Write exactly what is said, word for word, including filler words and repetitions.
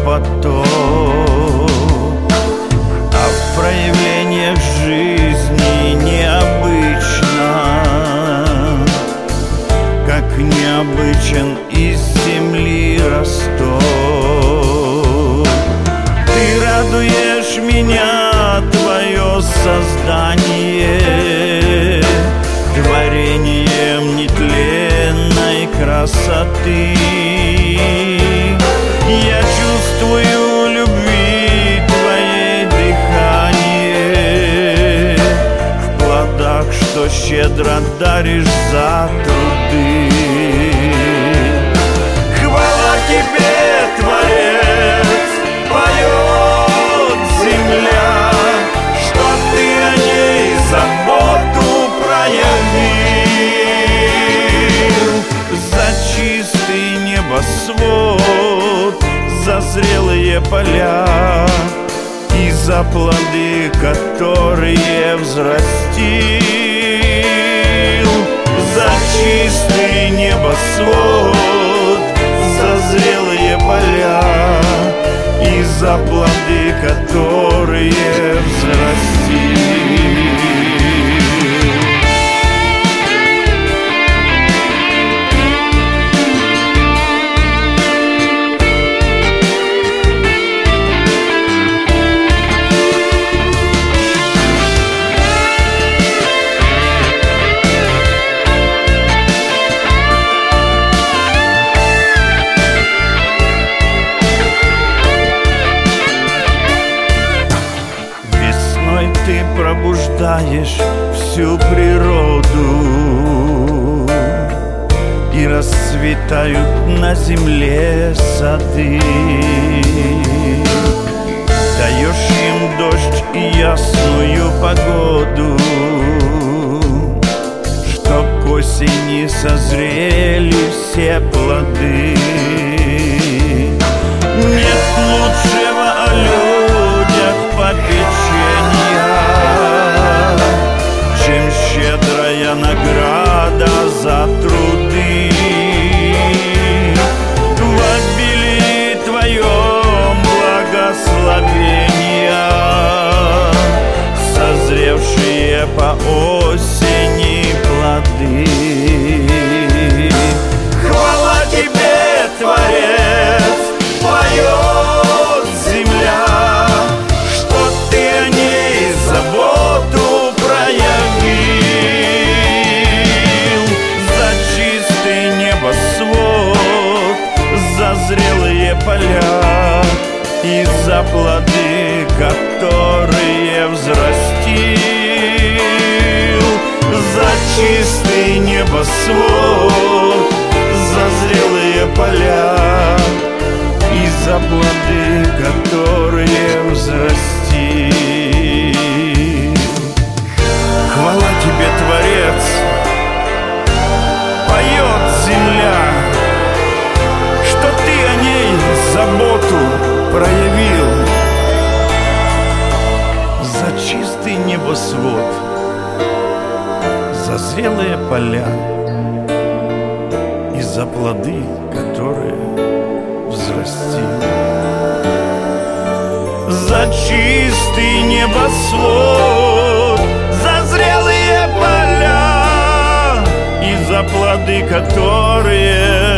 поток, а в проявлениях жизни необычно, как необычен из земли росток. Ты радуешь меня, твое создание, творением нетленной красоты. Я чувствую любви твоей дыхание в плодах, что щедро даришь за труды. Хвала тебе, Творец, поет земля, что ты о ней заботу проявил. За чистый небосвод, за зрелые поля и за плоды, которые взрастил. За чистый небосвод, за зрелые поля и за плоды, которые взрастил. Ты пробуждаешь всю природу, и расцветают на земле сады. Даешь им дождь и ясную погоду, чтоб к осени созрели все плоды. Нет лучшего о людях попечения, чем щедрая награда за труды. В обилии твоем благословения, созревшие по осени плоды. Хвала тебе, Творец, поет земля, что ты о ней заботу проявил. За чистый небосвод, за зрелые поля и за плоды, которые взрастил. За чистый небосвод, за зрелые поля и за плоды, которые взрастил. Хвала тебе, Творец, поет земля, что ты о ней заботу проявил. За чистый небосвод, за зрелые поля и за плоды, которые взрастил. За чистый небосвод, за зрелые поля и за плоды, которые